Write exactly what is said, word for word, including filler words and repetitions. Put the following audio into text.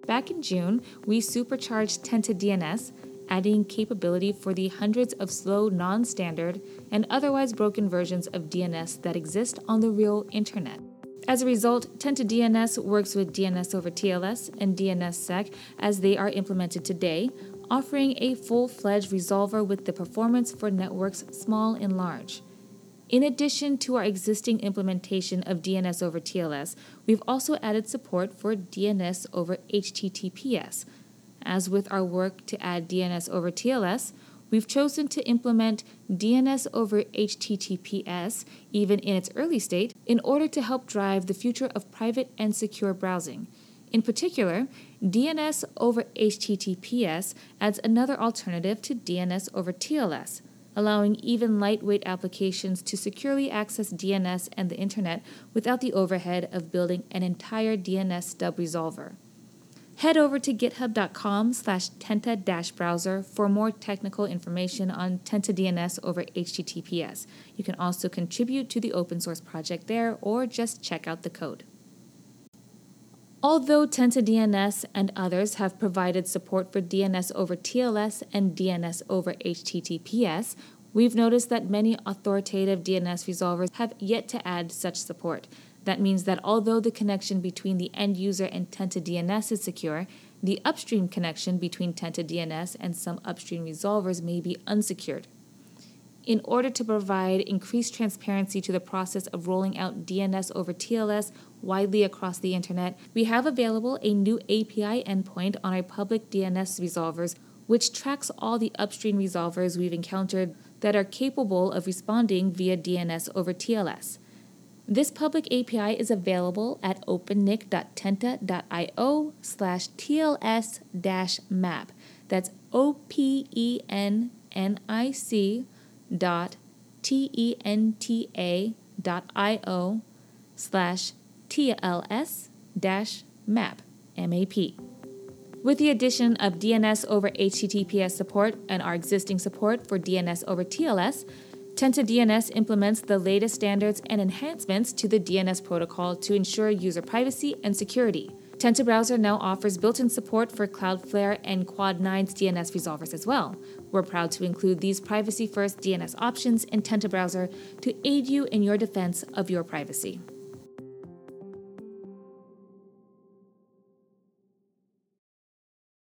Back in June, we supercharged TentaDNS, adding capability for the hundreds of slow, non-standard, and otherwise broken versions of D N S that exist on the real internet. As a result, TentaDNS works with D N S over T L S and DNSSEC as they are implemented today, offering a full-fledged resolver with the performance for networks small and large. In addition to our existing implementation of D N S over T L S, we've also added support for D N S over H T T P S. As with our work to add D N S over T L S, we've chosen to implement D N S over H T T P S, even in its early state, in order to help drive the future of private and secure browsing. In particular, D N S over H T T P S adds another alternative to D N S over T L S, allowing even lightweight applications to securely access D N S and the internet without the overhead of building an entire D N S stub resolver. Head over to github.com slash tenta-browser for more technical information on TentaDNS over H T T P S. You can also contribute to the open source project there or just check out the code. Although TentaDNS and others have provided support for D N S over T L S and D N S over H T T P S, we've noticed that many authoritative D N S resolvers have yet to add such support. That means that although the connection between the end user and TentaDNS is secure, the upstream connection between TentaDNS and some upstream resolvers may be unsecured. In order to provide increased transparency to the process of rolling out D N S over T L S widely across the internet, we have available a new A P I endpoint on our public D N S resolvers, which tracks all the upstream resolvers we've encountered that are capable of responding via D N S over T L S. This public A P I is available at opennic.tenta.io slash TLS dash map. That's O P E N N I C dot T-E-N-T-A dot I-O slash T-L-S dash map, M A P. With the addition of D N S over H T T P S support and our existing support for D N S over T L S, TentaDNS implements the latest standards and enhancements to the D N S protocol to ensure user privacy and security. TentaBrowser now offers built-in support for Cloudflare and Quad nine's D N S resolvers as well. We're proud to include these privacy-first D N S options in TentaBrowser to aid you in your defense of your privacy.